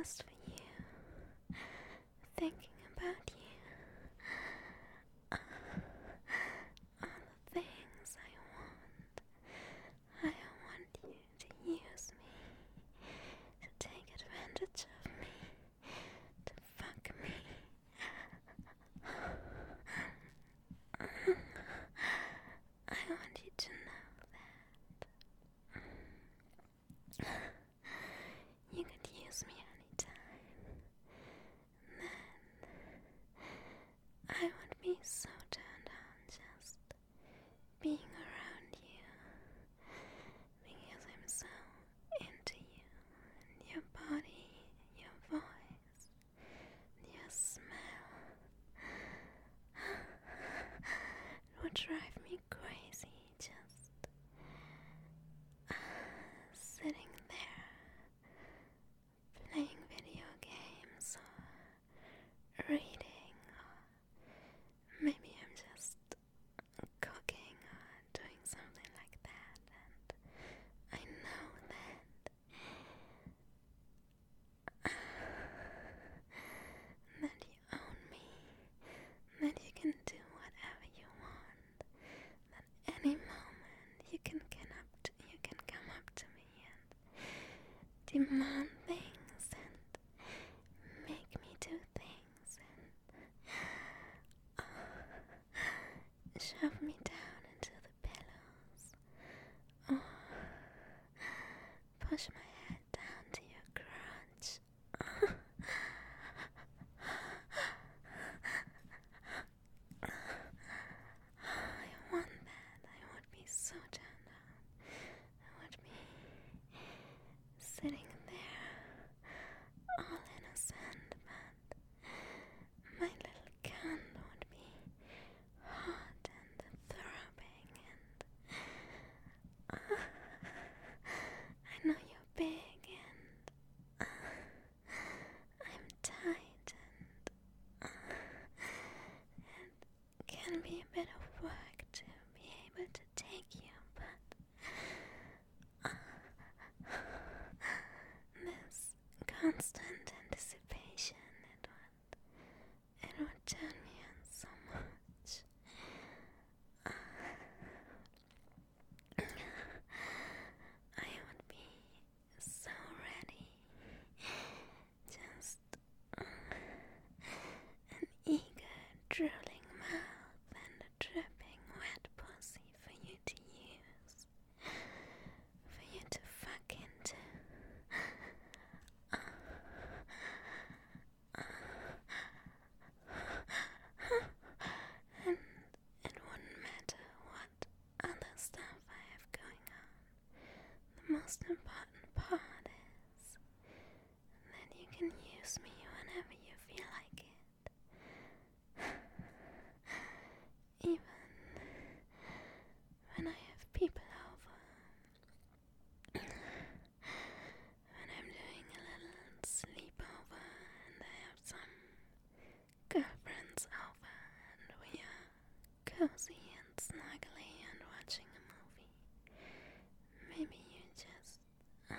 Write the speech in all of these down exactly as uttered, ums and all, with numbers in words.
just for you, thinking about you, uh, all the things I want. I want you to use me, to take advantage of me, to fuck me. I want you to know that you could use me anytime. Then I would be so turned on just being around you, because I'm so into you and your body, your voice, your smell. It would drive me crazy just uh, sitting there playing video games or reading, or maybe I'm just cooking or doing something like that, and I know that that you own me, that you can do whatever you want, that any moment you can get up to, you can come up to me and demand things and make me do things and uh, shove me down into the pillows, or push my head down to your crotch. I want that. I would be so turned on. I would be sitting there, all innocent, but my little cunt would be hot and throbbing, and uh, I know you're big, and uh, I'm tight, and uh, it can be a bit of work to be able to take you, but uh, this constant anticipation, it would, it would turn me on so much. Uh, I would be so ready, just uh, an eager, drooling mouth and a dripping wet pussy for you to use, for you to fuck into. Uh, uh, and it wouldn't matter what other stuff I have going on. The most important part is that you can use me whenever you feel like it. Even when I have people over, when I'm doing a little sleepover and I have some girlfriends over and we are cozy and snuggly and watching a movie. Maybe you just uh,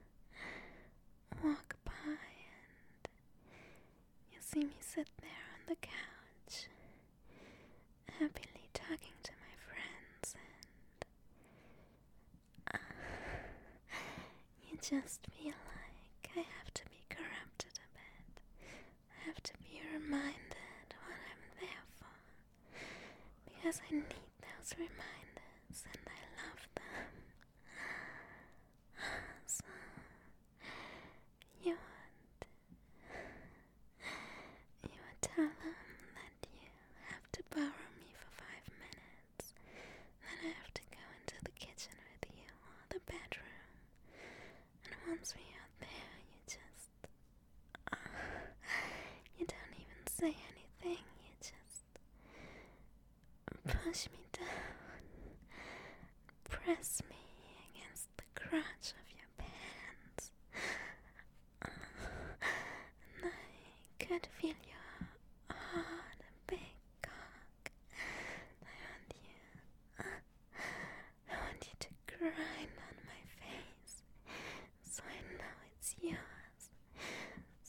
walk by and you see me sit there on the couch, happily talking to my friends, and uh, you just feel like I have to be corrupted a bit. I have to be reminded what I'm there for, because I need those reminders and I love them. So you would, you would tell them that you have to borrow me for five minutes, then I have to go into the kitchen with you or the bedroom, and once we are there, you just, uh, you don't even say anything, you just push me down, press me against the crotch of your pants, uh, and I could feel your hard, big cock. I want you, uh, I want you to grind on my face, so I know it's yours,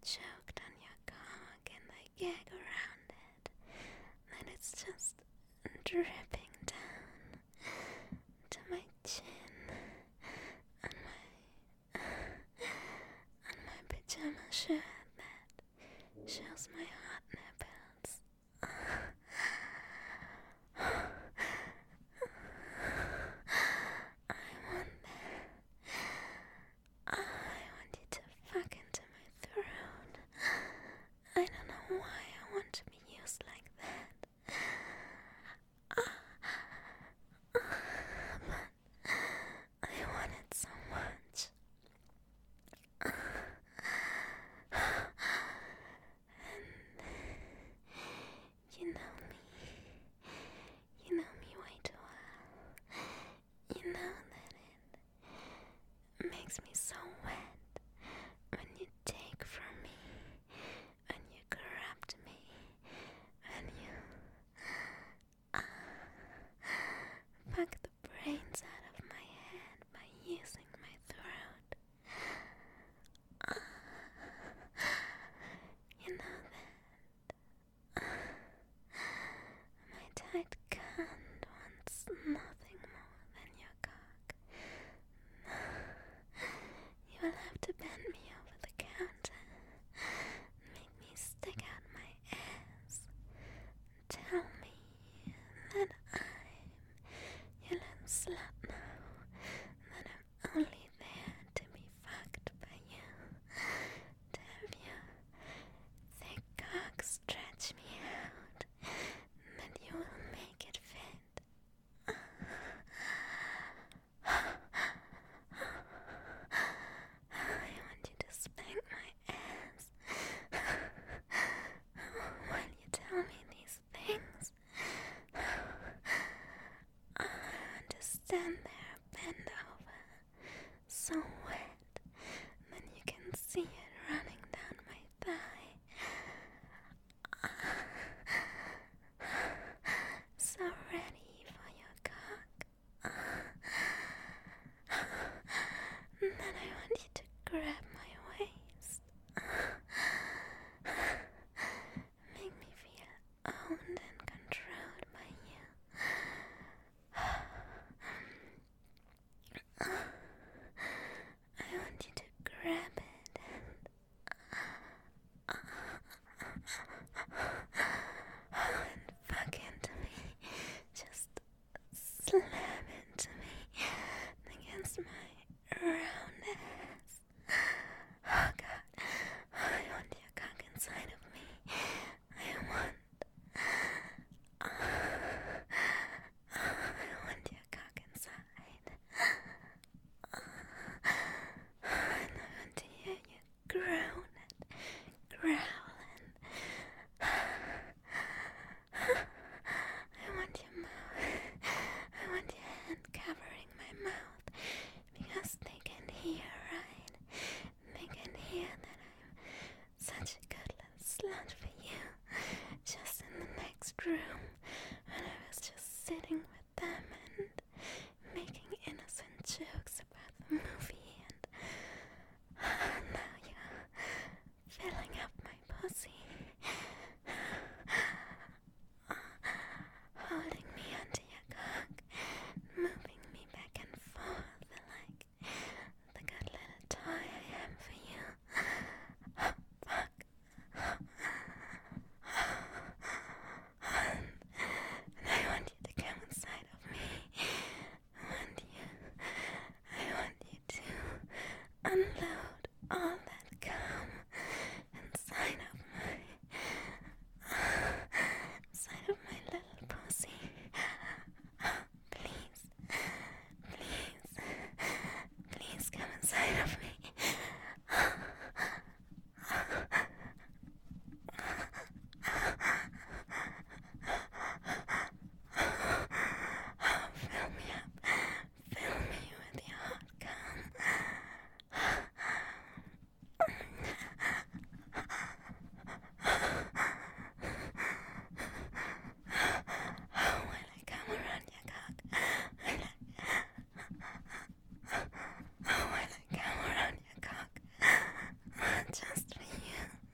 choked on your cock and I gag around it, then it's just dripping down to my chin on my on my pajama shirt that shows my hot nipples. I want that. I want you to fuck into my throat. I don't know why I want to be used like that. But I want it so much. And you know me. You know me way too well. You know that it makes me so wet when you take from me, when you corrupt me, when you uh, fuck the brains out of my head by using my throat. Uh, you know that uh, my tight cunt wants nothing more than your cock. You will have to bend me over the counter, make me stick out my ass, tell me that I'm your little slut now, that I'm only there to be fucked by you, to have your thick cock stretch me out, that you will make it fit. I want you to spank my ass while you tell me these things. I want to stand there bent over, so wet, then you can see it running down my thigh. So ready for your cock. Then I want you to grab my waist. Make me feel owned and controlled by you. I want you to grab it and and fuck into me. Just slam into me against my round ass. Oh God, I want your cock inside of me. I want I want your cock inside. And I want to hear you groan and growl and I want your mouth. I want your hand covering my mouth because they can hear, right? They can hear that I'm such a good little slut for you. Just in the next room, and I was just sitting with them and making innocent jokes about the movie, and now you're filling up my pussy, holding me onto your cock, moving me back and forth like the good little toy I am for you. Fuck. And I want you to come inside of me. I want you, I want you to unload all that cum inside of my, inside of my little pussy. Please, please, please come inside of me. Fill me up, fill me with your hot cum. While I come around your cock, while I, while I come around your cock, just for you.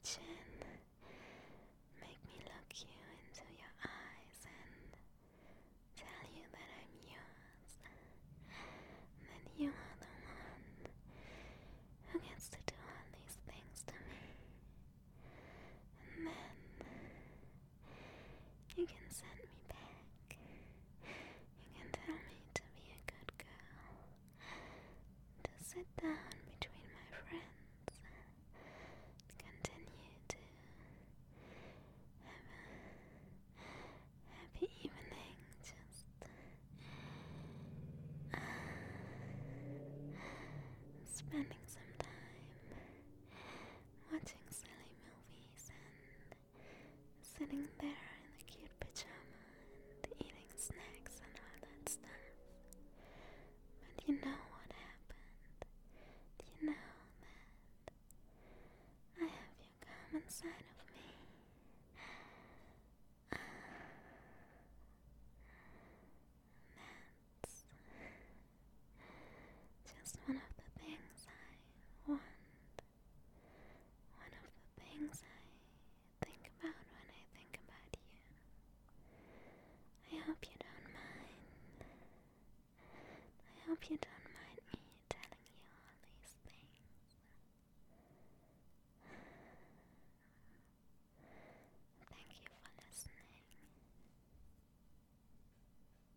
chin, make me look you into your eyes and tell you that I'm yours, that you are the one who gets to do all these things to me. And then you can send me back. You can tell me to be a good girl, to sit down between my friends, continue to have a happy evening, just uh, spending some time watching silly movies and sitting there in the cute pajama and eating snacks and all that stuff. But you know what happened? You know that I have you come inside of me. That's just one of the things I want. One of the things I think about when I think about you. I hope you don't mind. I hope you don't